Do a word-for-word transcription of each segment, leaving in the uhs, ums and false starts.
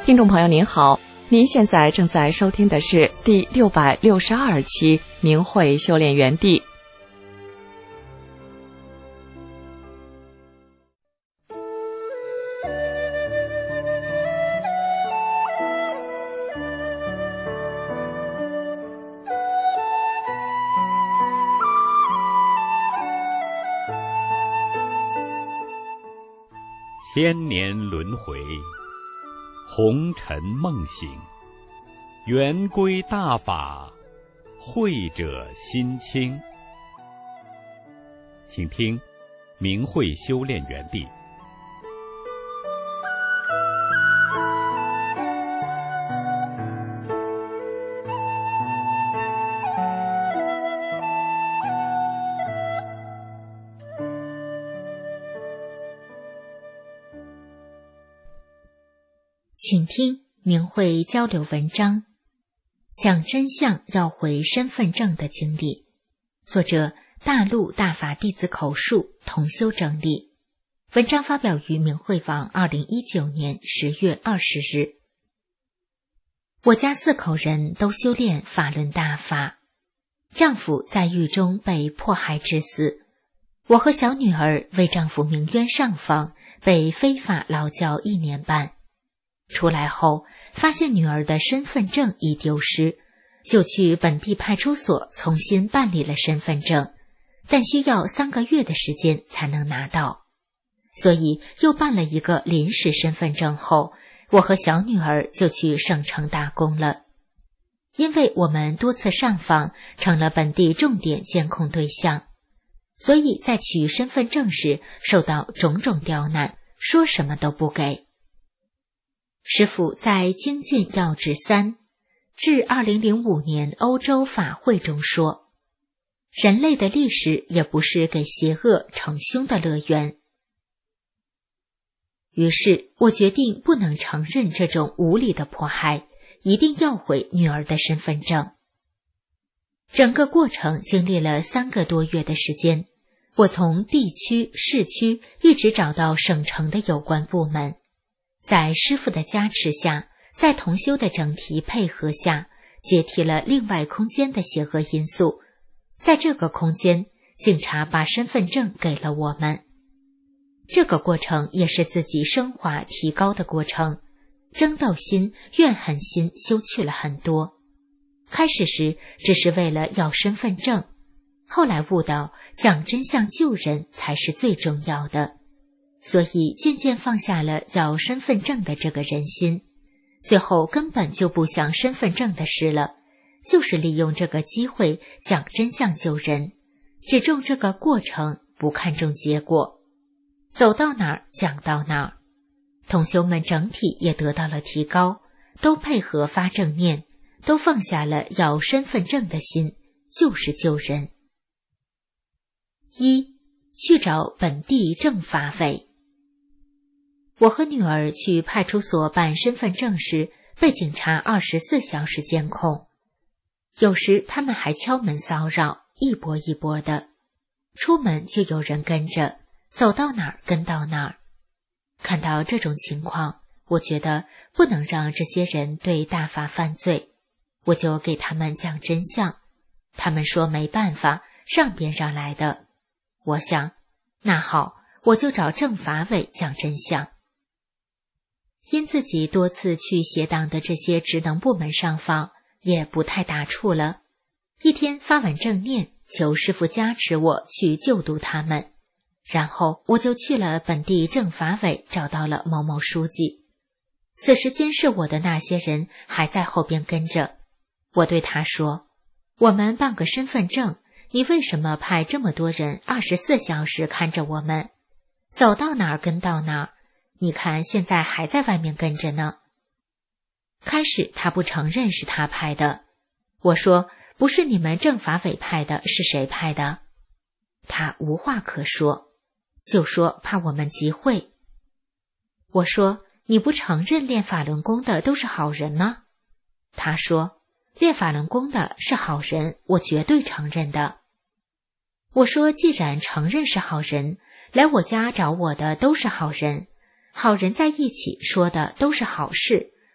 听众朋友您好，您现在正在收听的是第六百六十二期明慧修炼园地。 千年轮回，红尘梦醒，圆归大法，慧者心清。请听明慧修炼园地。 请听明慧交流文章，讲真相要回身份证的经历。作者大陆大法弟子口述，同修整理。文章发表于明慧网二零一九年十月二十日。我家四口人都修炼法轮大法，丈夫在狱中被迫害致死，我和小女儿为丈夫鸣冤上访，被非法劳教一年半。出来后发现女儿的身份证已丢失，就去本地派出所重新办理了身份证，但需要三个月的时间才能拿到，所以又办了一个临时身份证后，我和小女儿就去省城打工了。因为我们多次上访，成了本地重点监控对象，所以在取身份证时受到种种刁难，说什么都不给。师父在《精进要旨三》至二零零五年欧洲法会中说，人类的历史也不是给邪恶逞凶的乐园。于是我决定不能承认这种无理的迫害，一定要回女儿的身份证。整个过程经历了三个多月的时间，我从地区、市区一直找到省城的有关部门。在师父的加持下，在同修的整体配合下，解体了另外空间的邪恶因素。在这个空间，警察把身份证给了我们。这个过程也是自己升华提高的过程，争斗心、怨恨心修去了很多。开始时只是为了要身份证，后来悟到讲真相救人才是最重要的，所以渐渐放下了要身份证的这个人心，最后根本就不想身份证的事了，就是利用这个机会讲真相救人，只重这个过程，不看重结果，走到哪儿讲到哪儿。同修们整体也得到了提高，都配合发正念，都放下了要身份证的心，就是救人。一，去找本地政法委。我和女儿去派出所办身份证时，被警察二十四小时监控，有时他们还敲门骚扰，一波一波的。出门就有人跟着，走到哪儿跟到哪儿。看到这种情况，我觉得不能让这些人对大法犯罪，我就给他们讲真相。他们说没办法，上边让来的。我想，那好，我就找政法委讲真相。因自己多次去邪党的这些职能部门上访，也不太打怵了。一天发完正念，求师父加持我去救度他们，然后我就去了本地政法委，找到了某某书记。此时监视我的那些人还在后边跟着。我对他说，我们办个身份证，你为什么派这么多人二十四小时看着我们？走到哪儿跟到哪儿，你看现在还在外面跟着呢。开始他不承认是他派的，我说不是你们政法委派的，是谁派的？他无话可说，就说怕我们集会。我说你不承认练法轮功的都是好人吗？他说练法轮功的是好人，我绝对承认的。我说既然承认是好人，来我家找我的都是好人，好人在一起说的都是好事，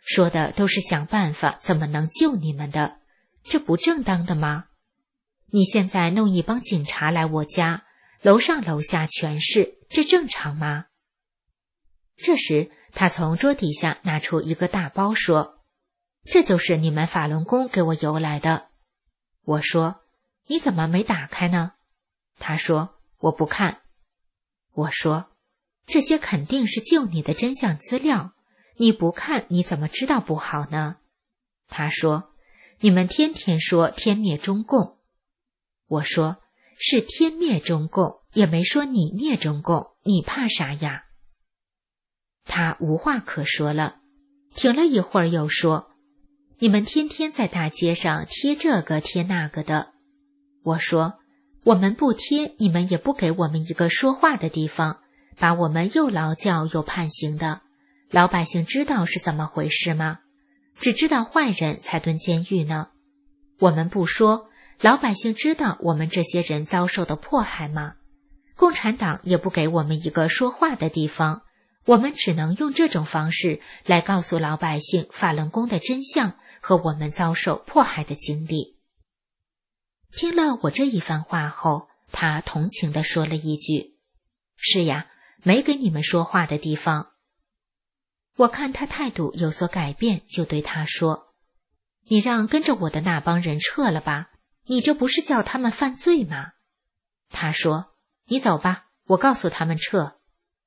说的都是想办法怎么能救你们的，这不正当的吗？你现在弄一帮警察来我家，楼上楼下全是，这正常吗？这时他从桌底下拿出一个大包说，这就是你们法轮功给我邮来的。我说，你怎么没打开呢？他说，我不看。我说，这些肯定是救你的真相资料，你不看你怎么知道不好呢？他说，你们天天说天灭中共。我说，是天灭中共，也没说你灭中共，你怕啥呀？他无话可说了，停了一会儿又说，你们天天在大街上贴这个贴那个的。我说，我们不贴，你们也不给我们一个说话的地方，把我们又劳教又判刑的，老百姓知道是怎么回事吗？只知道坏人才蹲监狱呢。我们不说，老百姓知道我们这些人遭受的迫害吗？共产党也不给我们一个说话的地方，我们只能用这种方式来告诉老百姓法轮功的真相和我们遭受迫害的经历。听了我这一番话后，他同情地说了一句，是呀，没给你们说话的地方。我看他态度有所改变，就对他说，你让跟着我的那帮人撤了吧，你这不是叫他们犯罪吗？他说，你走吧，我告诉他们撤。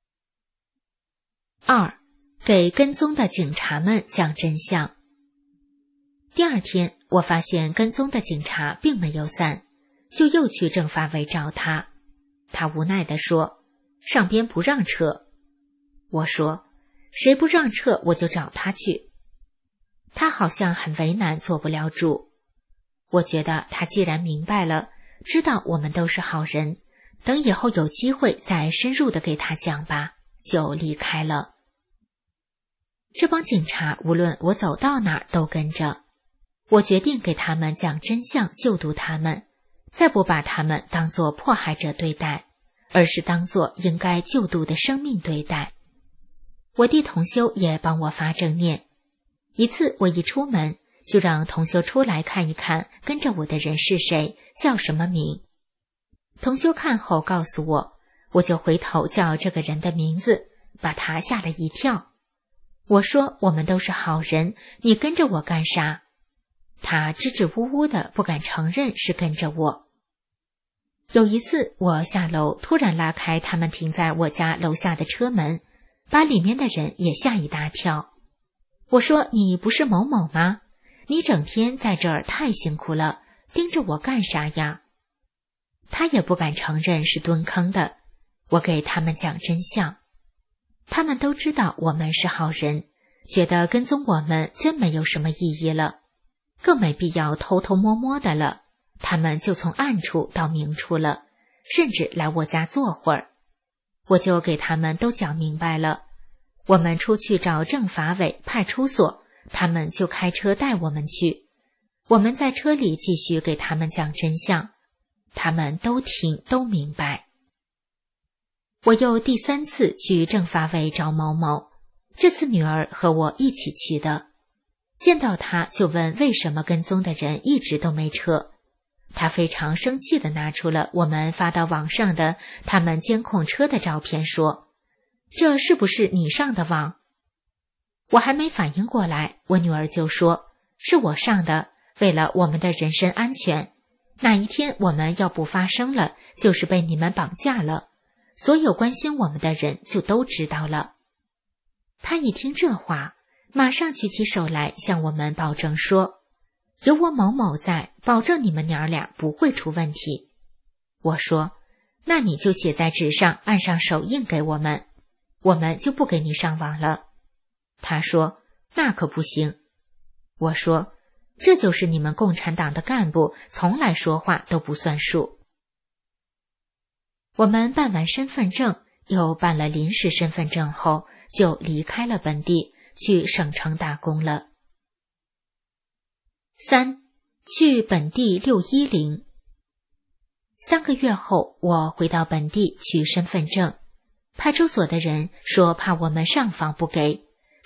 二，给跟踪的警察们讲真相。第二天，我发现跟踪的警察并没有散，就又去政法委找他。他无奈地说，上边不让撤。我说，谁不让撤我就找他去。他好像很为难，做不了主。我觉得他既然明白了，知道我们都是好人，等以后有机会再深入的给他讲吧，就离开了。这帮警察无论我走到哪儿都跟着。我决定给他们讲真相，救度他们，再不把他们当作迫害者对待，而是当作应该救度的生命对待。我弟同修也帮我发正念。一次我一出门，就让同修出来看一看跟着我的人是谁，叫什么名。同修看后告诉我，我就回头叫这个人的名字，把他吓了一跳。我说，我们都是好人，你跟着我干啥？他支支吾吾的不敢承认是跟着我。有一次我下楼，突然拉开他们停在我家楼下的车门，把里面的人也吓一大跳。我说，你不是某某吗？你整天在这儿太辛苦了，盯着我干啥呀？他也不敢承认是蹲坑的。我给他们讲真相，他们都知道我们是好人，觉得跟踪我们真没有什么意义了，更没必要偷偷摸摸的了，他们就从暗处到明处了，甚至来我家坐会儿。我就给他们都讲明白了，我们出去找政法委、派出所，他们就开车带我们去。我们在车里继续给他们讲真相，他们都听都明白。我又第三次去政法委找某某，这次女儿和我一起去的。见到他就问为什么跟踪的人一直都没撤。他非常生气地拿出了我们发到网上的他们监控车的照片，说，这是不是你上的网？我还没反应过来，我女儿就说，是我上的，为了我们的人身安全，哪一天我们要不发生了，就是被你们绑架了，所有关心我们的人就都知道了。他一听这话，马上举起手来向我们保证说，有我某某在，保证你们娘俩不会出问题。我说，那你就写在纸上，按上手印给我们，我们就不给你上网了。他说，那可不行。我说，这就是你们共产党的干部，从来说话都不算数。我们办完身份证，又办了临时身份证后，就离开了本地，去省城打工了。三，去本地六一零。三个月后，我回到本地取身份证，派出所的人说怕我们上访不给，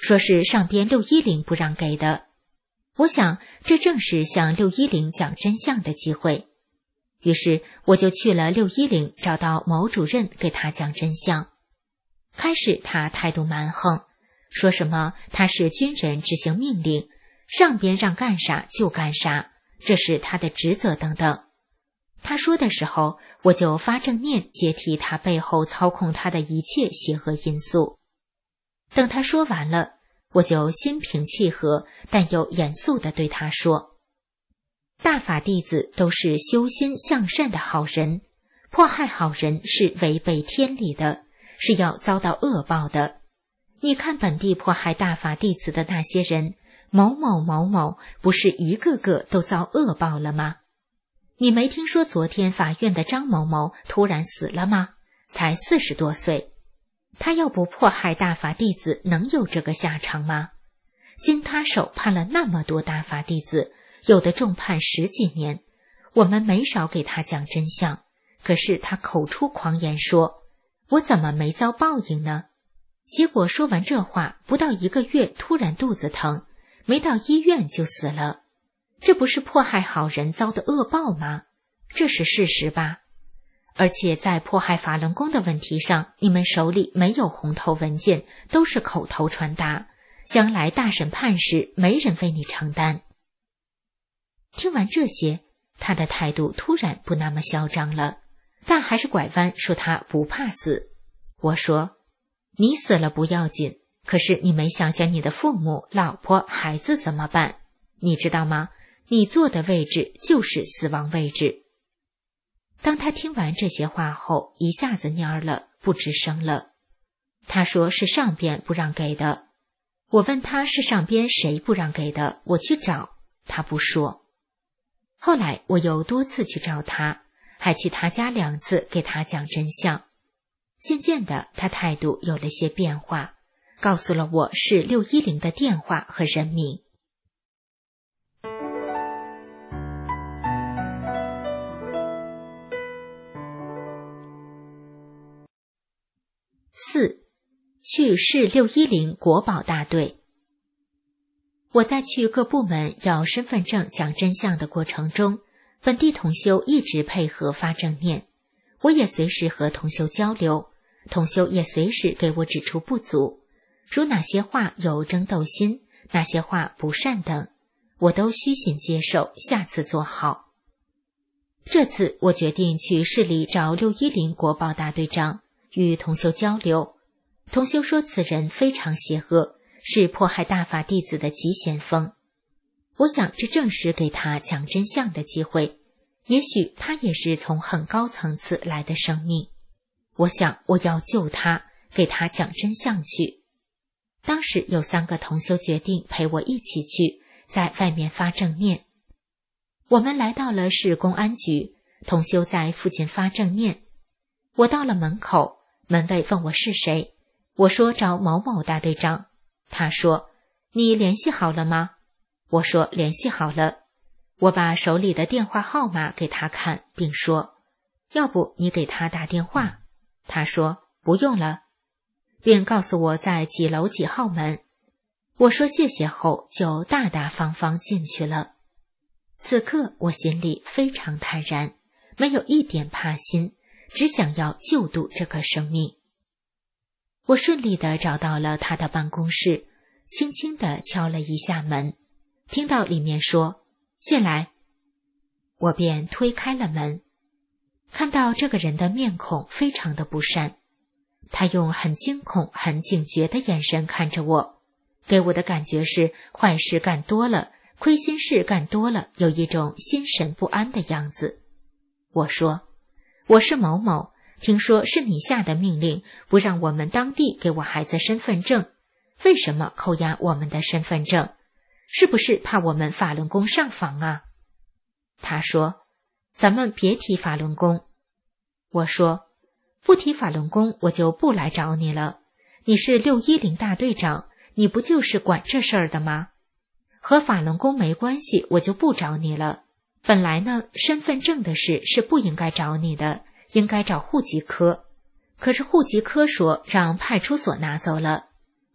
说是上边六一零不让给的。我想这正是向六一零讲真相的机会，于是我就去了六一零，找到某主任给他讲真相。开始他态度蛮横，说什么他是军人执行命令，上边让干啥就干啥，这是他的职责等等。他说的时候，我就发正念接替他背后操控他的一切邪恶因素。等他说完了，我就心平气和但又严肃地对他说，大法弟子都是修心向善的好人，迫害好人是违背天理的，是要遭到恶报的。你看本地迫害大法弟子的那些人，某某某某不是一个个都遭恶报了吗？你没听说昨天法院的张某某突然死了吗？才四十多岁，他要不迫害大法弟子，能有这个下场吗？经他手判了那么多大法弟子，有的重判十几年，我们没少给他讲真相，可是他口出狂言说，我怎么没遭报应呢？结果说完这话，不到一个月突然肚子疼，没到医院就死了。这不是迫害好人遭的恶报吗？这是事实吧？而且在迫害法轮功的问题上，你们手里没有红头文件，都是口头传达，将来大审判时没人为你承担。听完这些，他的态度突然不那么嚣张了，但还是拐弯说他不怕死。我说，你死了不要紧，可是你没想想你的父母、老婆、孩子怎么办？你知道吗？你坐的位置就是死亡位置。当他听完这些话后，一下子蔫了，不吱声了。他说是上边不让给的。我问他是上边谁不让给的，我去找，他不说。后来我又多次去找他，还去他家两次给他讲真相。渐渐的，他态度有了些变化，告诉了我是六一零的电话和人名。四，去市六一零国保大队。我在去各部门要身份证讲真相的过程中，本地同修一直配合发正念，我也随时和同修交流，同修也随时给我指出不足，如哪些话有争斗心，哪些话不善等，我都虚心接受，下次做好。这次我决定去市里找六一零国保大队长，与同修交流。同修说此人非常邪恶，是迫害大法弟子的急先锋。我想这正是给他讲真相的机会，也许他也是从很高层次来的生命。我想我要救他，给他讲真相去。当时有三个同修决定陪我一起去，在外面发正念。我们来到了市公安局，同修在附近发正念。我到了门口，门卫问我是谁，我说找某某大队长。他说，你联系好了吗？我说联系好了。我把手里的电话号码给他看，并说，要不你给他打电话？他说不用了，并告诉我在几楼几号门。我说谢谢后，就大大方方进去了。此刻我心里非常泰然，没有一点怕心，只想要救度这个生命。我顺利地找到了他的办公室，轻轻地敲了一下门，听到里面说进来，我便推开了门。看到这个人的面孔非常的不善，他用很惊恐很警觉的眼神看着我，给我的感觉是坏事干多了，亏心事干多了，有一种心神不安的样子。我说，我是某某，听说是你下的命令，不让我们当地给我孩子身份证，为什么扣押我们的身份证？是不是怕我们法轮功上访啊？他说，咱们别提法轮功。我说，不提法轮功我就不来找你了，你是六一零大队长，你不就是管这事儿的吗？和法轮功没关系，我就不找你了。本来呢，身份证的事是不应该找你的，应该找户籍科。可是户籍科说让派出所拿走了，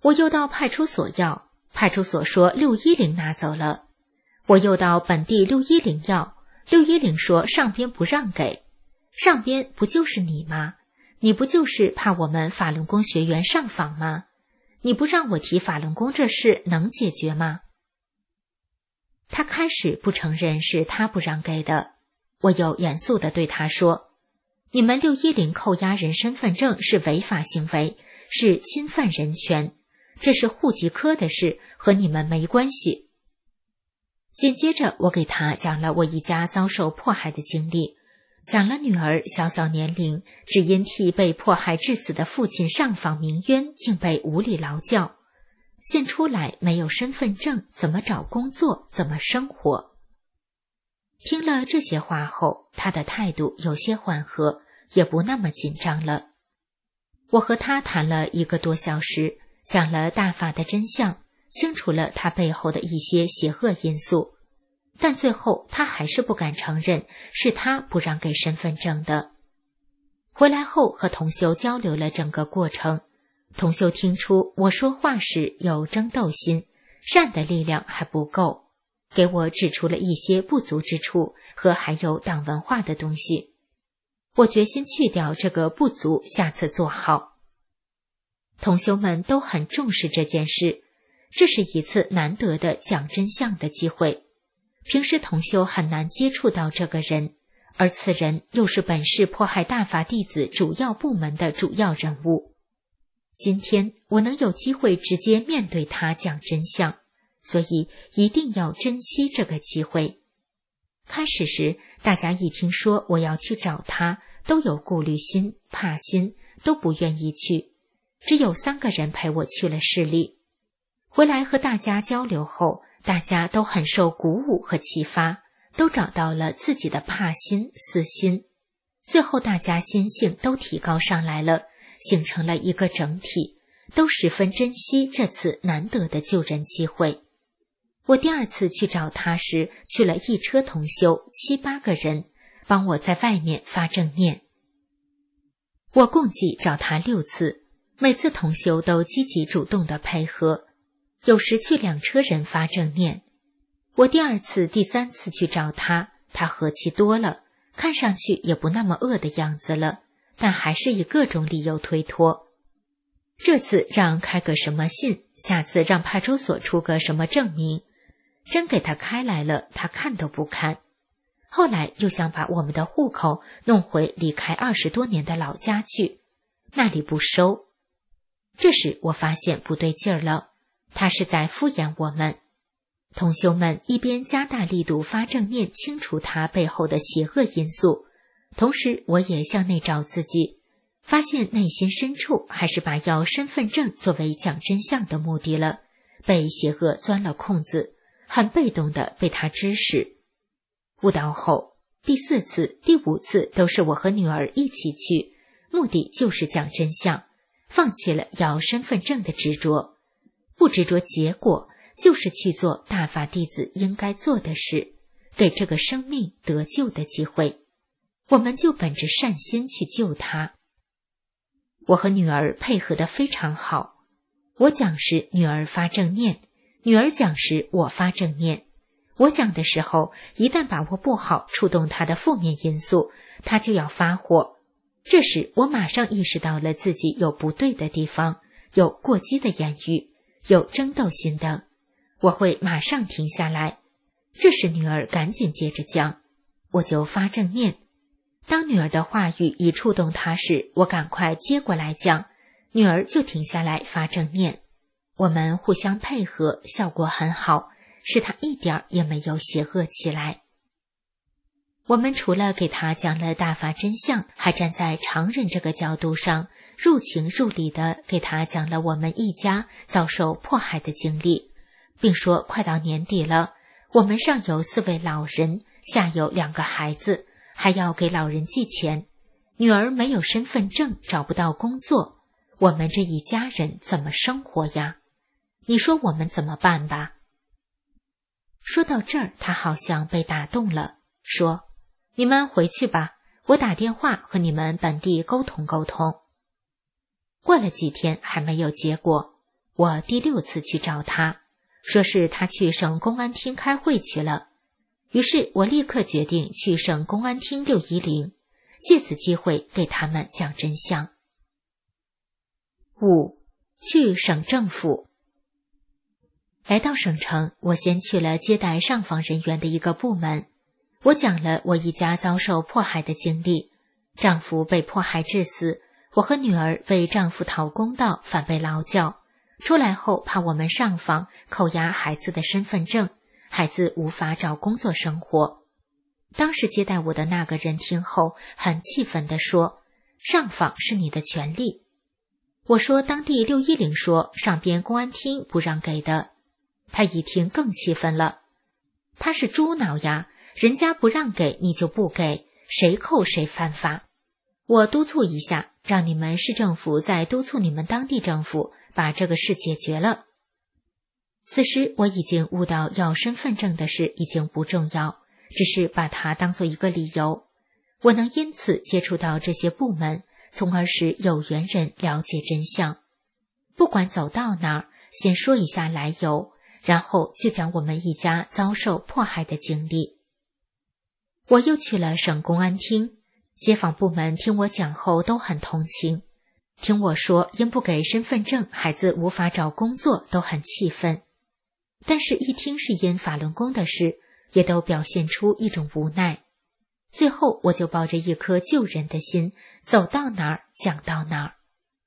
我又到派出所要，派出所说六一零拿走了。我又到本地六一零要，六一零说上边不让给。上边不就是你吗？你不就是怕我们法轮功学员上访吗？你不让我提法轮功这事能解决吗？他开始不承认是他不让给的，我又严肃地对他说，你们六一零扣押人身份证是违法行为，是侵犯人权，这是户籍科的事，和你们没关系。紧接着我给他讲了我一家遭受迫害的经历，讲了女儿小小年龄只因替被迫害致死的父亲上访鸣冤，竟被无理劳教，现出来没有身份证，怎么找工作，怎么生活。听了这些话后，他的态度有些缓和，也不那么紧张了。我和他谈了一个多小时，讲了大法的真相，清楚了他背后的一些邪恶因素，但最后他还是不敢承认是他不让给身份证的。回来后和同修交流了整个过程，同修听出我说话时有争斗心，善的力量还不够，给我指出了一些不足之处和还有党文化的东西。我决心去掉这个不足，下次做好。同修们都很重视这件事，这是一次难得的讲真相的机会。平时同修很难接触到这个人，而此人又是本市迫害大法弟子主要部门的主要人物。今天我能有机会直接面对他讲真相，所以一定要珍惜这个机会。开始时，大家一听说我要去找他，都有顾虑心、怕心，都不愿意去。只有三个人陪我去了市里。回来和大家交流后，大家都很受鼓舞和启发，都找到了自己的怕心、私心。最后大家心性都提高上来了，形成了一个整体，都十分珍惜这次难得的救人机会。我第二次去找他时，去了一车同修，七八个人，帮我在外面发正念。我共计找他六次，每次同修都积极主动的配合，有时去两车人发正念。我第二次、第三次去找他，他和气多了，看上去也不那么饿的样子了，但还是以各种理由推脱。这次让开个什么信，下次让派出所出个什么证明，真给他开来了，他看都不看。后来又想把我们的户口弄回离开二十多年的老家去，那里不收。这时我发现不对劲儿了，他是在敷衍我们。同修们一边加大力度发正念，清除他背后的邪恶因素，同时我也向内找自己，发现内心深处还是把要身份证作为讲真相的目的了，被邪恶钻了空子，很被动的被他指使。悟道后，第四次、第五次都是我和女儿一起去，目的就是讲真相，放弃了要身份证的执着，不执着结果，就是去做大法弟子应该做的事，给这个生命得救的机会。我们就本着善心去救他。我和女儿配合得非常好，我讲时女儿发正念，女儿讲时我发正念。我讲的时候，一旦把握不好，触动她的负面因素，她就要发火。这时我马上意识到了自己有不对的地方，有过激的言语，有争斗心等，我会马上停下来。这时女儿赶紧接着讲，我就发正念。当女儿的话语一触动她时，我赶快接过来讲，女儿就停下来发正念。我们互相配合，效果很好，使她一点也没有邪恶起来。我们除了给她讲了大法真相，还站在常人这个角度上，入情入理的给她讲了我们一家遭受迫害的经历，并说快到年底了，我们上有四位老人，下有两个孩子，还要给老人寄钱，女儿没有身份证，找不到工作，我们这一家人怎么生活呀？你说我们怎么办吧？说到这儿，他好像被打动了，说，你们回去吧，我打电话和你们本地沟通沟通。过了几天还没有结果， 我第六次去找他，说是他去省公安厅开会去了。于是我立刻决定去省公安厅六一零，借此机会给他们讲真相。五，去省政府。来到省城，我先去了接待上访人员的一个部门。我讲了我一家遭受迫害的经历，丈夫被迫害致死，我和女儿为丈夫讨公道，反被劳教。出来后怕我们上访扣押孩子的身份证，孩子无法找工作生活。当时接待我的那个人听后很气愤地说，上访是你的权利。我说当地六一零说上边公安厅不让给的。他一听更气愤了，他是猪脑呀，人家不让给你就不给，谁扣谁犯法。我督促一下，让你们市政府再督促你们当地政府把这个事解决了。此时我已经悟到要身份证的事已经不重要，只是把它当作一个理由。我能因此接触到这些部门，从而使有缘人了解真相。不管走到哪儿，先说一下来由，然后就讲我们一家遭受迫害的经历。我又去了省公安厅，街坊部门听我讲后都很同情，听我说因不给身份证孩子无法找工作都很气愤，但是一听是因法轮功的事，也都表现出一种无奈。最后我就抱着一颗救人的心，走到哪儿讲到哪儿。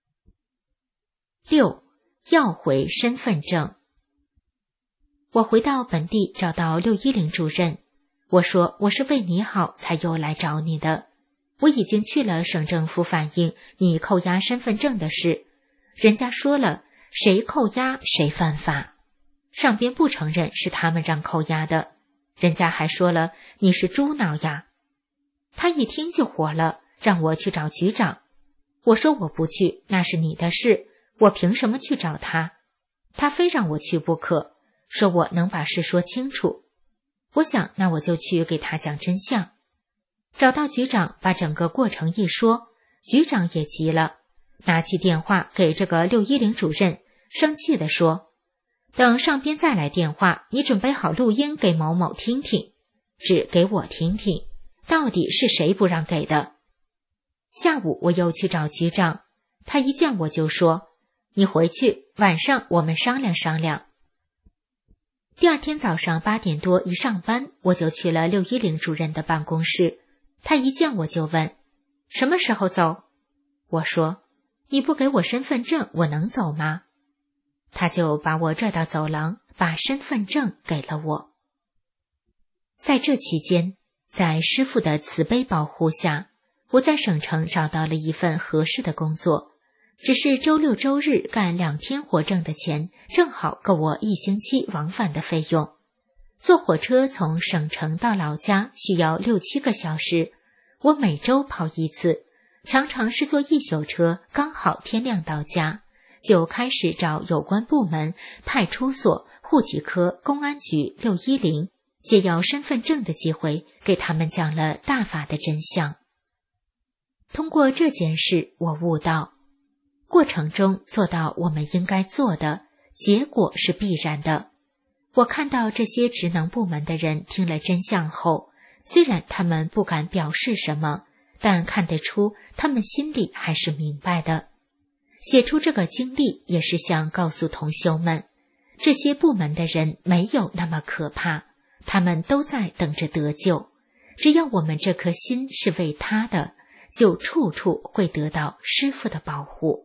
六，要回身份证。我回到本地找到六一零主任，我说我是为你好才又来找你的，我已经去了省政府反映你扣押身份证的事，人家说了谁扣押谁犯法，上边不承认是他们让扣押的，人家还说了你是猪脑呀。他一听就火了，让我去找局长。我说我不去，那是你的事，我凭什么去找他？他非让我去不可，说我能把事说清楚。我想那我就去给他讲真相。找到局长，把整个过程一说，局长也急了，拿起电话给这个六一零主任，生气地说，等上边再来电话，你准备好录音给某某听听，只给我听听，到底是谁不让给的。下午我又去找局长，他一见我就说，你回去，晚上我们商量商量。第二天早上八点多一上班，我就去了六一零主任的办公室。他一见我就问，什么时候走？我说，你不给我身份证，我能走吗？他就把我拽到走廊，把身份证给了我。在这期间，在师父的慈悲保护下，我在省城找到了一份合适的工作，只是周六周日干两天活挣的钱，正好够我一星期往返的费用。坐火车从省城到老家需要六七个小时，我每周跑一次，常常是坐一宿车，刚好天亮到家，就开始找有关部门、派出所、户籍科、公安局、六一零，借要身份证的机会，给他们讲了大法的真相。通过这件事，我悟到，过程中做到我们应该做的，结果是必然的。我看到这些职能部门的人听了真相后，虽然他们不敢表示什么，但看得出他们心里还是明白的。写出这个经历也是想告诉同修们，这些部门的人没有那么可怕，他们都在等着得救。只要我们这颗心是为他的，就处处会得到师父的保护。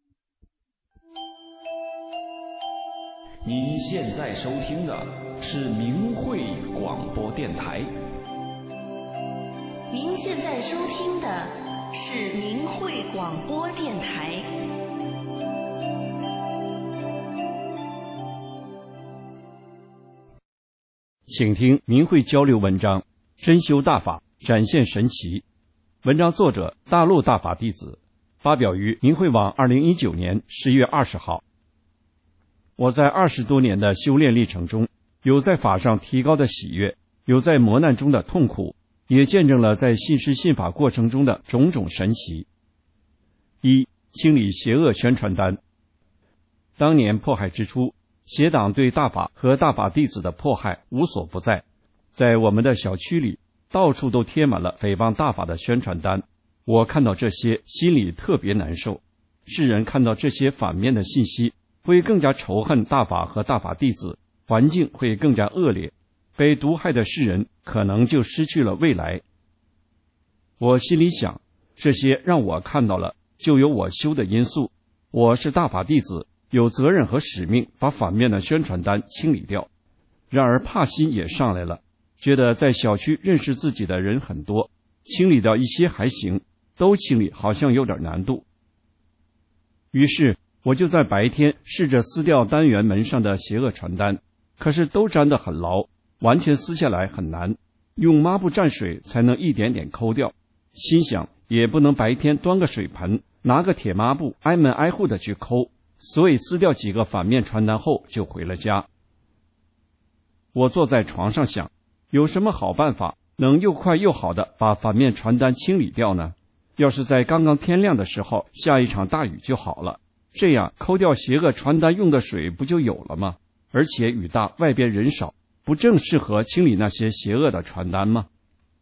您现在收听的是明慧广播电台。 您现在收听的是明慧广播电台。 请听明慧交流文章，真修大法，展现神奇。文章作者大陆大法弟子，发表于明慧网二零一九年十月二十号。我在二十多年的修炼历程中，有在法上提高的喜悦，有在磨难中的痛苦，也见证了在信师信法过程中的种种神奇。一、清理邪恶宣传单。 当年迫害之初，邪党对大法和大法弟子的迫害无所不在，在我们的小区里到处都贴满了诽谤大法的宣传单。我看到这些心里特别难受。世人看到这些反面的信息，会更加仇恨大法和大法弟子，环境会更加恶劣，被毒害的世人可能就失去了未来。我心里想，这些让我看到了就有我修的因素，我是大法弟子，有责任和使命把反面的宣传单清理掉。然而怕心也上来了，觉得在小区认识自己的人很多，清理掉一些还行，都清理好像有点难度。于是我就在白天试着撕掉单元门上的邪恶传单，可是都粘得很牢，完全撕下来很难，用抹布蘸水才能一点点抠掉。心想也不能白天端个水盆，拿个铁抹布挨门挨户的去抠，所以撕掉几个反面传单后就回了家。我坐在床上想，有什么好办法能又快又好的把反面传单清理掉呢？要是在刚刚天亮的时候下一场大雨就好了，这样抠掉邪恶传单用的水不就有了吗？而且雨大，外边人少，不正适合清理那些邪恶的传单吗？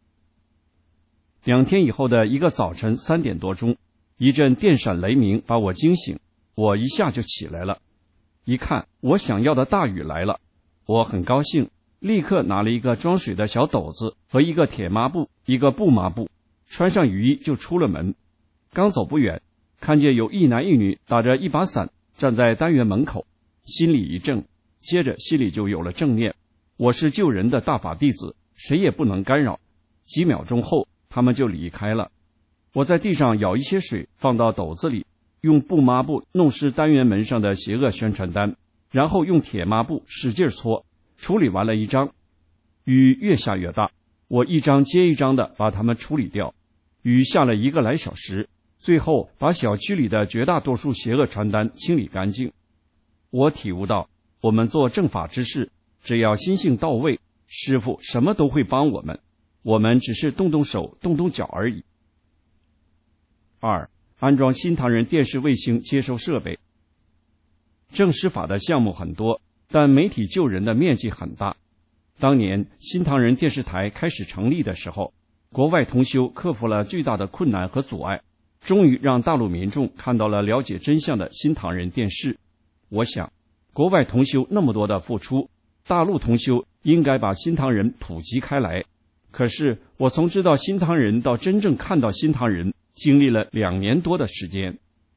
两天以后的一个早晨三点多钟，一阵电闪雷鸣把我惊醒，我一下就起来了。一看，我想要的大雨来了，我很高兴，立刻拿了一个装水的小斗子和一个铁抹布，一个布抹布，穿上雨衣就出了门。刚走不远，看见有一男一女打着一把伞站在单元门口，心里一怔，接着心里就有了正念，我是救人的大法弟子，谁也不能干扰。几秒钟后他们就离开了。我在地上舀一些水放到斗子里，用布抹布弄湿单元门上的邪恶宣传单，然后用铁抹布使劲搓，处理完了一张。雨越下越大，我一张接一张的把它们处理掉。雨下了一个来小时，最后把小区里的绝大多数邪恶传单清理干净。我体悟到，我们做正法之事，只要心性到位，师父什么都会帮我们，我们只是动动手动动脚而已。二、安装新唐人电视卫星接收设备。正师法的项目很多，但媒体救人的面积很大。当年新唐人电视台开始成立的时候，国外同修克服了巨大的困难和阻碍，终于让大陆民众看到了了解真相的新唐人电视。我想，国外同修那么多的付出，大陆同修应该把新唐人普及开来。可是我从知道新唐人到真正看到新唐人，经历了两年多的时间。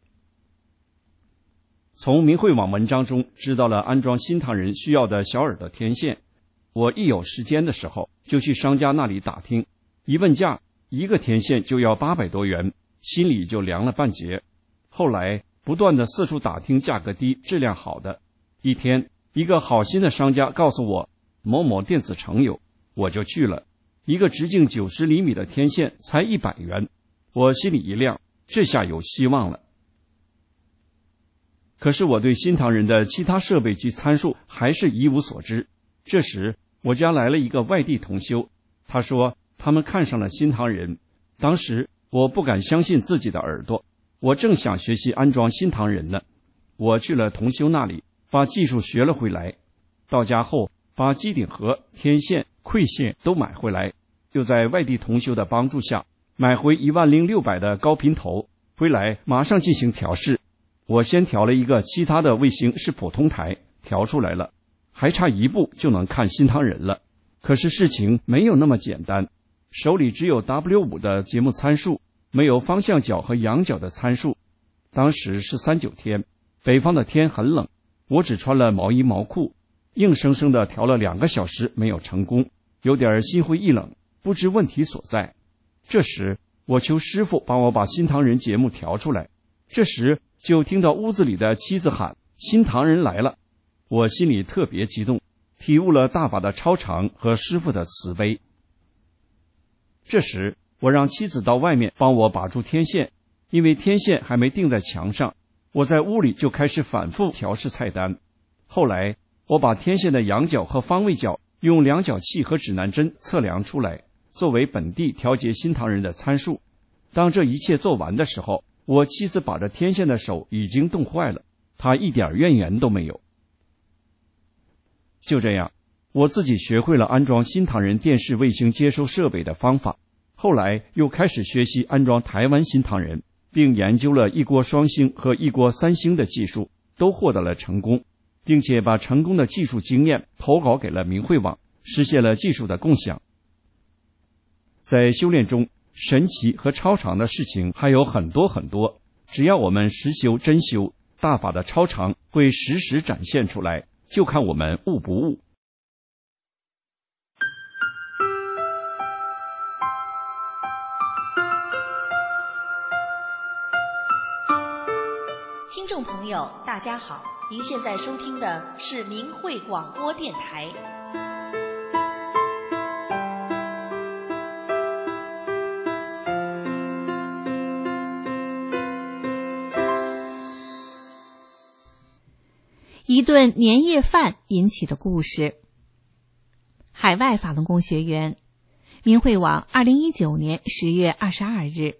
从明慧网文章中知道了安装新唐人需要的小耳的天线，我一有时间的时候就去商家那里打听，一问价，一个天线就要八百多元，心里就凉了半截。后来不断的四处打听价格低、质量好的。一天，一个好心的商家告诉我某某电子城有，我就去了。一个直径九十厘米的天线才一百元，我心里一亮，这下有希望了。可是我对新唐人的其他设备及参数还是一无所知。这时我家来了一个外地同修，他说他们看上了新唐人。当时我不敢相信自己的耳朵，我正想学习安装新唐人呢。我去了同修那里，把技术学了回来。到家后，把机顶盒、天线、馈线都买回来，又在外地同修的帮助下买回一万零六百的高频头，回来马上进行调试。我先调了一个其他的卫星是普通台，调出来了，还差一步就能看新唐人了。可是事情没有那么简单，手里只有 W 五 的节目参数，没有方向角和仰角的参数。当时是三九天，北方的天很冷，我只穿了毛衣毛裤，硬生生的调了两个小时没有成功，有点心灰意冷，不知问题所在。这时我求师父帮我把新唐人节目调出来，这时就听到屋子里的妻子喊新唐人来了。我心里特别激动，体悟了大法的超常和师父的慈悲。这时我让妻子到外面帮我把住天线，因为天线还没钉在墙上，我在屋里就开始反复调试菜单。后来我把天线的仰角和方位角用量角器和指南针测量出来，作为本地调节新唐人的参数。当这一切做完的时候，我妻子把着天线的手已经冻坏了， 他一点怨言都没有。就这样，我自己学会了安装新唐人电视卫星接收设备的方法，后来又开始学习安装台湾新唐人，并研究了一锅双星和一锅三星的技术，都获得了成功，并且把成功的技术经验投稿给了明慧网，实现了技术的共享。在修炼中，神奇和超常的事情还有很多很多，只要我们实修真修，大法的超常会时时展现出来，就看我们悟不悟。 听众朋友，大家好，您现在收听的是明慧广播电台。 一顿年夜饭引起的故事。海外法轮功学员，明慧网二零一九年十月二十二日。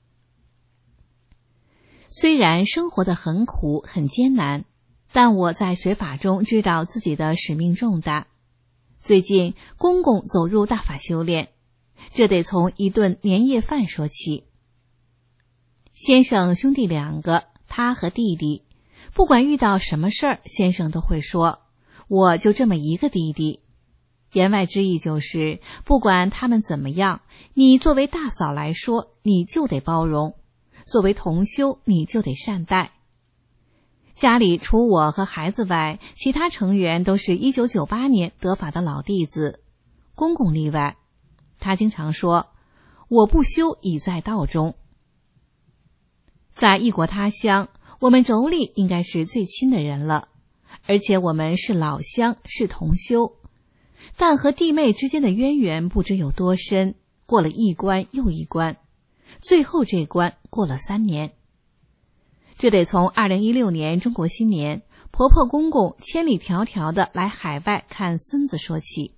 虽然生活得很苦很艰难，但我在学法中知道自己的使命重大。最近公公走入大法修炼，这得从一顿年夜饭说起。先生兄弟两个，他和弟弟，不管遇到什么事儿，先生都会说，我就这么一个弟弟。言外之意就是，不管他们怎么样，你作为大嫂来说，你就得包容；作为同修，你就得善待。家里除我和孩子外，其他成员都是一九九八年得法的老弟子，公公例外。他经常说，我不修已在道中。在异国他乡，我们妯娌应该是最亲的人了，而且我们是老乡，是同修。但和弟妹之间的渊源不知有多深，过了一关又一关，最后这关过了三年。这得从二零一六年中国新年，婆婆公公千里迢迢的来海外看孙子说起。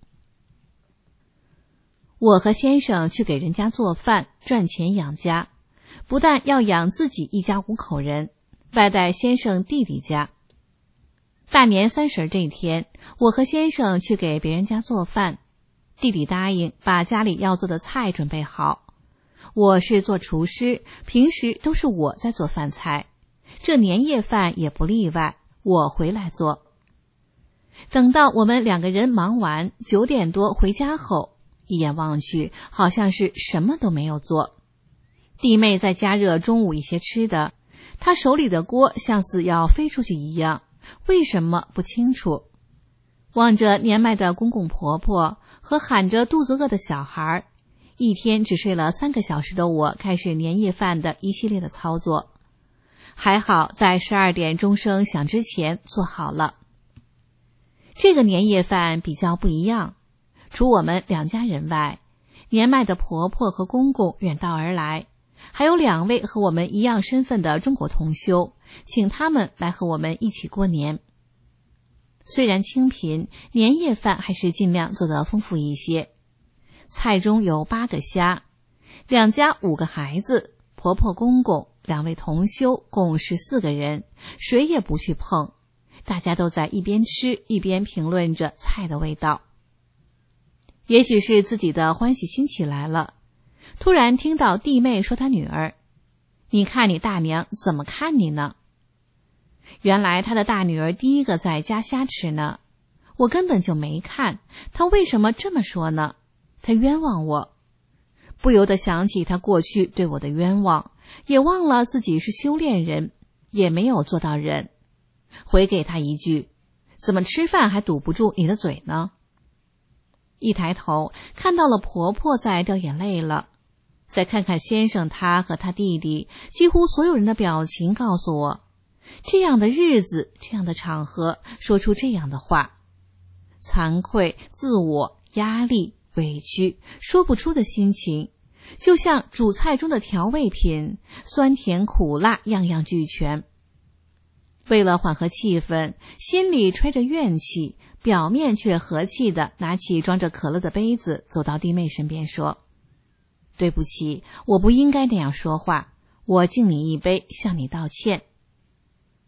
我和先生去给人家做饭，赚钱养家，不但要养自己一家五口人，外带先生弟弟家。大年三十这天，我和先生去给别人家做饭，弟弟答应把家里要做的菜准备好。我是做厨师，平时都是我在做饭菜，这年夜饭也不例外，我回来做。等到我们两个人忙完，九点多回家后，一眼望去，好像是什么都没有做。弟妹在加热中午一些吃的，她手里的锅像是要飞出去一样，为什么不清楚。望着年迈的公公婆婆和喊着肚子饿的小孩，一天只睡了三个小时的我开始年夜饭的一系列的操作。还好在十二点钟声响之前做好了。这个年夜饭比较不一样，除我们两家人外，年迈的婆婆和公公远道而来，还有两位和我们一样身份的中国同修，请他们来和我们一起过年。虽然清贫，年夜饭还是尽量做得丰富一些。菜中有八个虾，两家五个孩子，婆婆公公两位同修，共十四个人，谁也不去碰，大家都在一边吃一边评论着菜的味道。也许是自己的欢喜心起来了，突然听到弟妹说她女儿，你看你大娘怎么看你呢？原来她的大女儿第一个在家瞎吃呢，我根本就没看，她为什么这么说呢？她冤枉我。不由得想起她过去对我的冤枉，也忘了自己是修炼人，也没有做到人。回给她一句，怎么吃饭还堵不住你的嘴呢？一抬头看到了婆婆在掉眼泪了，再看看先生他和他弟弟，几乎所有人的表情告诉我，这样的日子，这样的场合，说出这样的话，惭愧、自我、压力、委屈，说不出的心情，就像主菜中的调味品，酸甜苦辣样样俱全。为了缓和气氛，心里揣着怨气，表面却和气地拿起装着可乐的杯子，走到弟妹身边说，对不起，我不应该那样说话，我敬你一杯，向你道歉。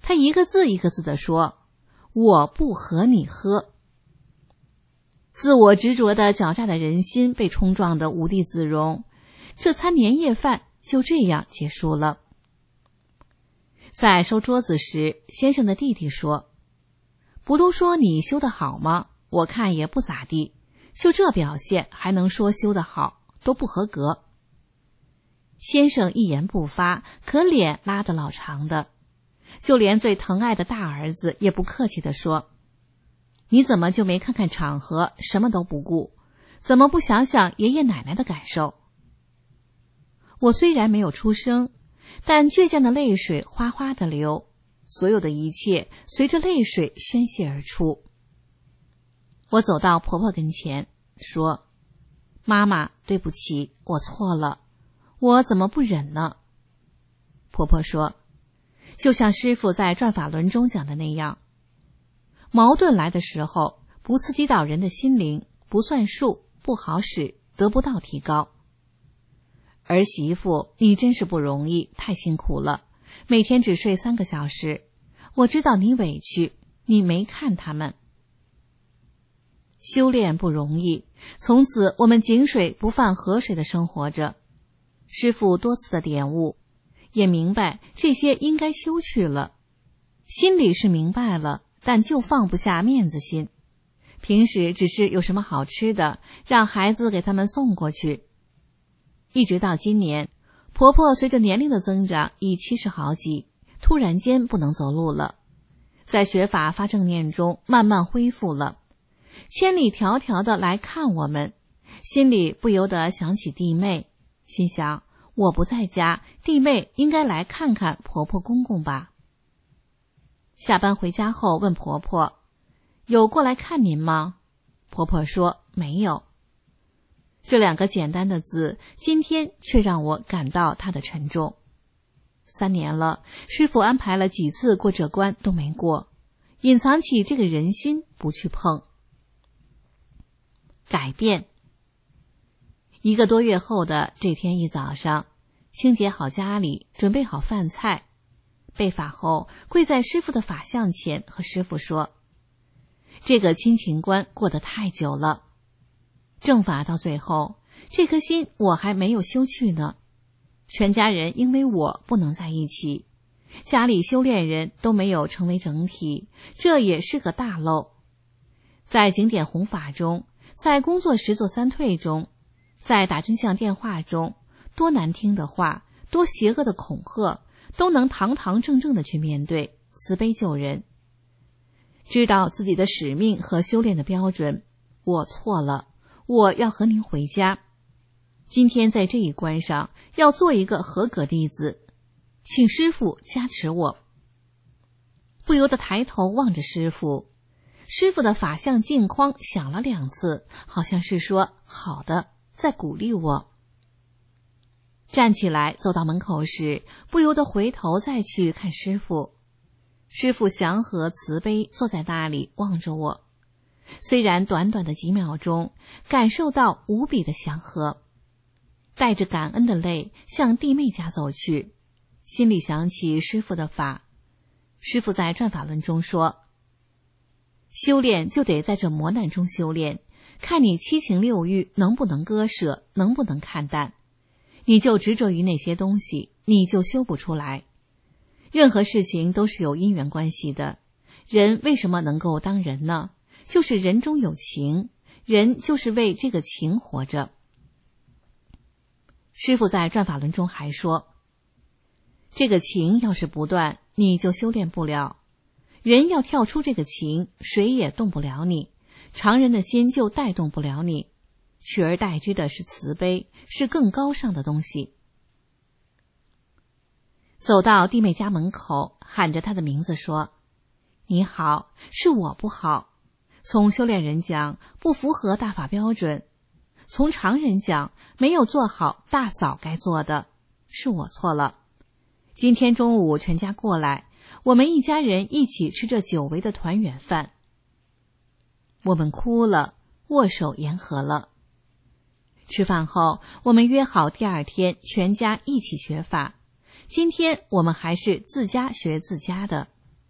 他一个字一个字地说：“我不和你喝。”自我执着的狡诈的人心被冲撞得无地自容，这餐年夜饭就这样结束了。在收桌子时，先生的弟弟说：“不都说你修得好吗？我看也不咋地，就这表现还能说修得好，都不合格。”先生一言不发，可脸拉得老长的，就连最疼爱的大儿子也不客气地说：“你怎么就没看看场合，什么都不顾？怎么不想想爷爷奶奶的感受？”我虽然没有出声，但倔强的泪水哗哗地流，所有的一切随着泪水宣泄而出。我走到婆婆跟前，说：“妈妈，对不起，我错了，我怎么不忍呢？”婆婆说：“就像师父在转法轮中讲的那样，矛盾来的时候，不刺激到人的心灵，不算数，不好使，得不到提高。儿媳妇，你真是不容易，太辛苦了，每天只睡三个小时，我知道你委屈，你没看他们。修炼不容易，从此我们井水不犯河水的生活着。师父多次的点悟，也明白这些应该修去了，心里是明白了，但就放不下面子心。平时只是有什么好吃的，让孩子给他们送过去。一直到今年，婆婆随着年龄的增长已七十好几，突然间不能走路了，在学法发正念中慢慢恢复了，千里迢迢的来看我们，心里不由得想起弟妹，心想我不在家，弟妹应该来看看婆婆公公吧。下班回家后问婆婆：“有过来看您吗？”婆婆说：“没有。”这两个简单的字，今天却让我感到它的沉重。三年了，师父安排了几次过这关都没过，隐藏起这个人心不去碰。改变。一个多月后的这天一早上，清洁好家里，准备好饭菜，备法后跪在师父的法像前，和师父说：“这个亲情关过得太久了，正法到最后，这颗心我还没有修去呢。全家人因为我不能在一起，家里修炼人都没有成为整体，这也是个大漏。在经典弘法中，在工作时做三退中，在打真相电话中，多难听的话，多邪恶的恐吓，都能堂堂正正的去面对，慈悲救人。知道自己的使命和修炼的标准，我错了，我要和您回家。今天在这一关上要做一个合格弟子，请师父加持我。”不由得抬头望着师父，师父的法像镜框响了两次，好像是说好的，在鼓励我。站起来走到门口时，不由得回头再去看师父。师父祥和慈悲坐在那里望着我，虽然短短的几秒钟，感受到无比的祥和，带着感恩的泪向弟妹家走去，心里想起师父的法。师父在转法轮中说，修炼就得在这磨难中修炼，看你七情六欲能不能割舍，能不能看淡。你就执着于那些东西，你就修不出来。任何事情都是有因缘关系的，人为什么能够当人呢？就是人中有情，人就是为这个情活着。师父在转法轮中还说，这个情要是不断，你就修炼不了。人要跳出这个情，谁也动不了你，常人的心就带动不了你，取而代之的是慈悲，是更高尚的东西。走到弟妹家门口，喊着她的名字说，你好，是我不好。从修炼人讲，不符合大法标准，从常人讲，没有做好大嫂该做的，是我错了。今天中午全家过来，我们一家人一起吃这久违的团圆饭。我们哭了，握手言和了。吃饭后，我们约好第二天全家一起学法。今天我们还是自家学自家的。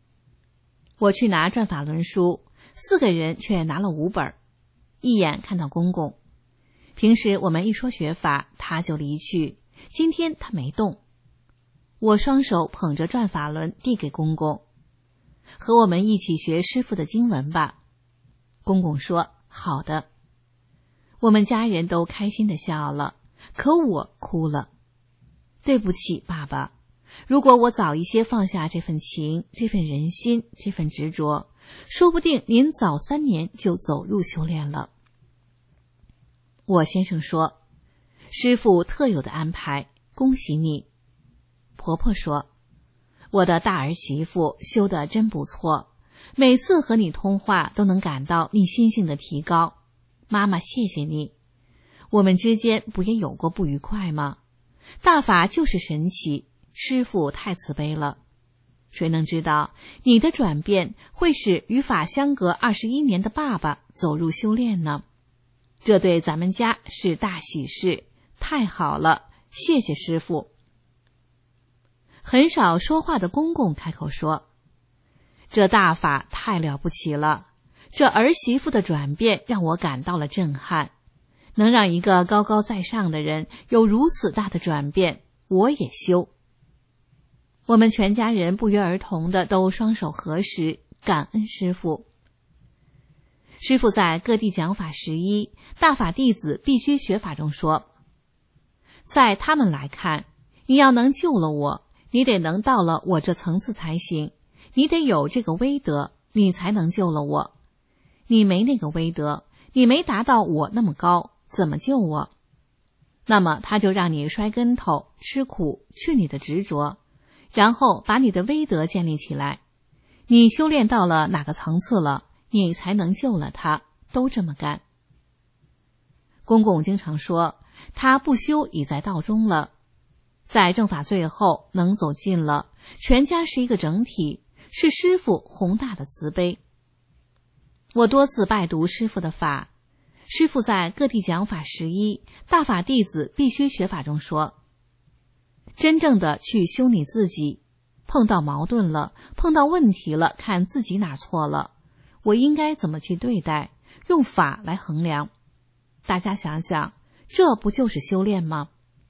我去拿转法轮书，四个人却拿了五本，一眼看到公公。平时我们一说学法，他就离去，今天他没动。我双手捧着转法轮递给公公，和我们一起学师父的经文吧。公公说好的。我们家人都开心地笑了，可我哭了。对不起，爸爸，如果我早一些放下这份情，这份仁心，这份执着，说不定您早三年就走入修炼了。我先生说，师父特有的安排，恭喜你。婆婆说，我的大儿媳妇修得真不错，每次和你通话都能感到你心性的提高。妈妈谢谢你，我们之间不也有过不愉快吗？大法就是神奇，师父太慈悲了。谁能知道你的转变会使与法相隔二十一年的爸爸走入修炼呢？这对咱们家是大喜事，太好了，谢谢师父。很少说话的公公开口说，这大法太了不起了，这儿媳妇的转变让我感到了震撼，能让一个高高在上的人有如此大的转变，我也修。我们全家人不约而同的都双手合十，感恩师父。师父在各地讲法十一，大法弟子必须学法中说，在他们来看，你要能救了我，你得能到了我这层次才行，你得有这个威德，你才能救了我。你没那个威德，你没达到我那么高，怎么救我？那么他就让你摔跟头，吃苦，去你的执着，然后把你的威德建立起来。你修炼到了哪个层次了，你才能救了他，都这么干。公公经常说，他不修已在道中了，在正法最后能走近了，全家是一个整体，是师父宏大的慈悲。我多次拜读师父的法，师父在各地讲法十一，大法弟子必须学法中说，真正的去修你自己，碰到矛盾了，碰到问题了，看自己哪错了，我应该怎么去对待，用法来衡量。大家想想，这不就是修炼吗？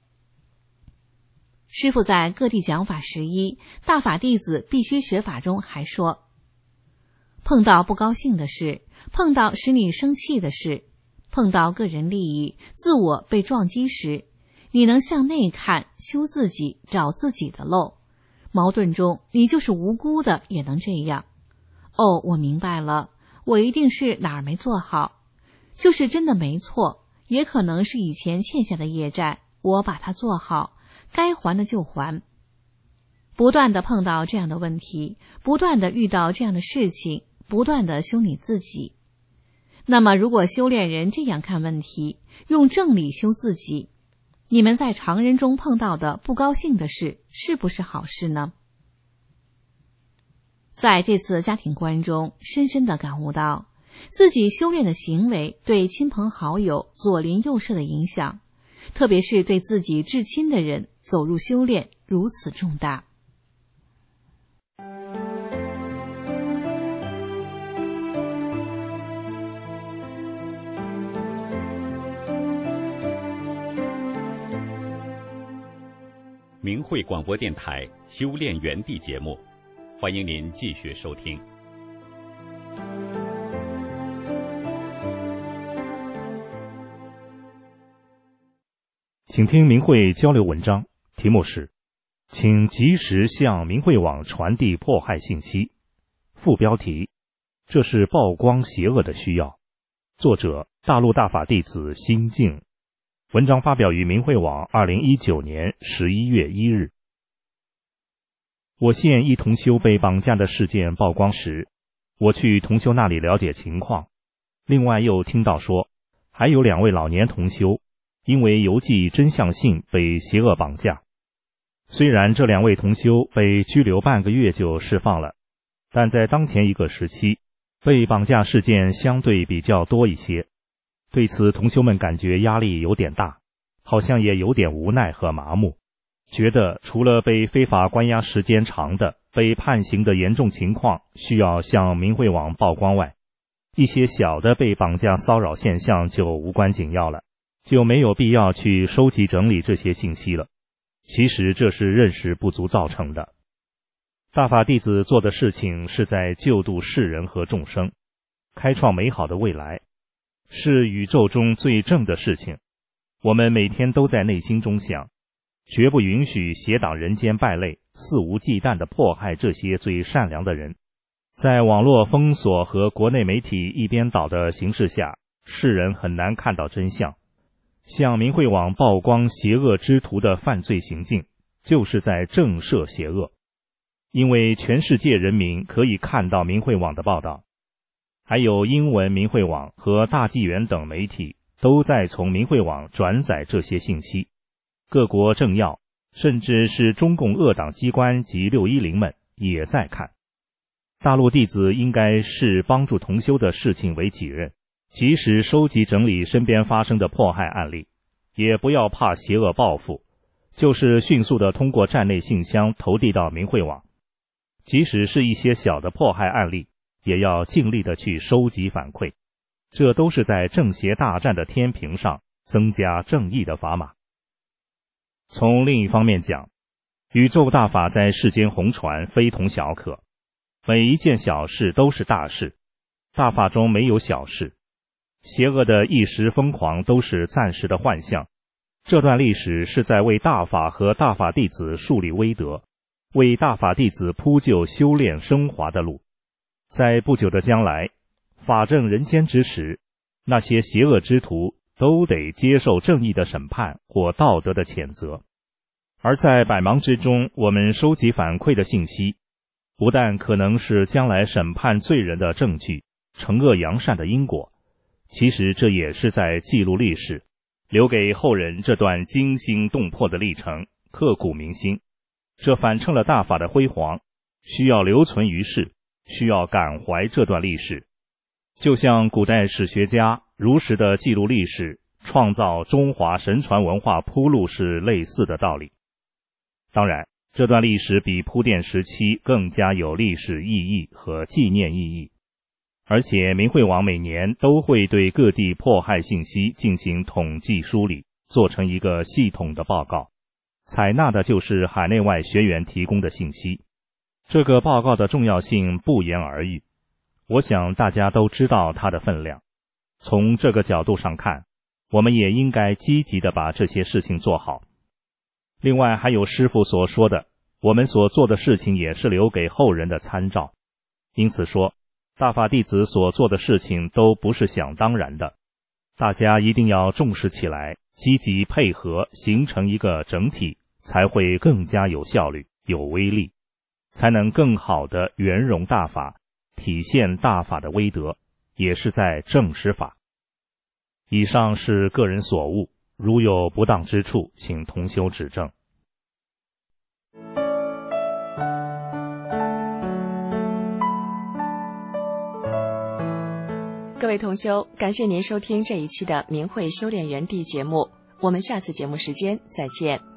师父在各地讲法十一，大法弟子必须学法中还说，碰到不高兴的事，碰到使你生气的事，碰到个人利益，自我被撞击时，你能向内看，修自己，找自己的漏。矛盾中，你就是无辜的，也能这样。哦，我明白了，我一定是哪儿没做好，就是真的没错，也可能是以前欠下的业债，我把它做好，该还的就还。不断的碰到这样的问题，不断的遇到这样的事情，不断的修你自己。那么如果修炼人这样看问题，用正理修自己，你们在常人中碰到的不高兴的事，是不是好事呢？在这次家庭观中，深深地感悟到自己修炼的行为对亲朋好友、左邻右舍的影响，特别是对自己至亲的人走入修炼如此重大。 明慧广播电台修炼园地节目，欢迎您继续收听。 请听明慧交流文章，题目是请及时向明慧网传递迫害信息，副标题这是曝光邪恶的需要，作者大陆大法弟子心静，文章发表于明慧网二零一九年十一月一日。我县一同修被绑架的事件曝光时，我去同修那里了解情况，另外又听到说还有两位老年同修因为邮寄真相信被邪恶绑架。虽然这两位同修被拘留半个月就释放了，但在当前一个时期，被绑架事件相对比较多一些。对此同修们感觉压力有点大，好像也有点无奈和麻木，觉得除了被非法关押时间长的被判刑的严重情况需要向明慧网曝光外，一些小的被绑架骚扰现象就无关紧要了，就没有必要去收集整理这些信息了。其实这是认识不足造成的。大法弟子做的事情是在救度世人和众生，开创美好的未来，是宇宙中最正的事情。我们每天都在内心中想，绝不允许邪党人间败类肆无忌惮地迫害这些最善良的人。在网络封锁和国内媒体一边倒的形势下，世人很难看到真相。向明慧网曝光邪恶之徒的犯罪行径，就是在震慑邪恶。因为全世界人民可以看到明慧网的报道，还有英文明慧网和大纪元等媒体都在从明慧网转载这些信息。各国政要，甚至是中共恶党机关及六一零们也在看。大陆弟子应该视帮助同修的事情为己任，即使收集整理身边发生的迫害案例，也不要怕邪恶报复，就是迅速地通过站内信箱投递到明慧网。即使是一些小的迫害案例，也要尽力地去收集反馈，这都是在正邪大战的天平上增加正义的砝码。从另一方面讲，宇宙大法在世间红传非同小可，每一件小事都是大事，大法中没有小事。邪恶的一时疯狂都是暂时的幻象，这段历史是在为大法和大法弟子树立威德，为大法弟子铺就修炼升华的路。在不久的将来，法正人间之时，那些邪恶之徒都得接受正义的审判或道德的谴责。而在百忙之中，我们收集反馈的信息，不但可能是将来审判罪人的证据，惩恶扬善的因果，其实这也是在记录历史，留给后人这段惊心动魄的历程，刻骨铭心。这反衬了大法的辉煌，需要留存于世，需要感怀这段历史。就像古代史学家如实的记录历史，创造中华神传文化铺路是类似的道理。当然，这段历史比铺垫时期更加有历史意义和纪念意义。而且明慧网每年都会对各地迫害信息进行统计梳理，做成一个系统的报告，采纳的就是海内外学员提供的信息。这个报告的重要性不言而喻，我想大家都知道它的分量。从这个角度上看，我们也应该积极地把这些事情做好。另外还有师父所说的，我们所做的事情也是留给后人的参照。因此说，大法弟子所做的事情都不是想当然的，大家一定要重视起来，积极配合，形成一个整体，才会更加有效率、有威力，才能更好地圆融大法，体现大法的威德，也是在正实法。以上是个人所悟，如有不当之处，请同修指正。 各位同修，感谢您收听这一期的明慧修炼园地节目，我们下次节目时间再见。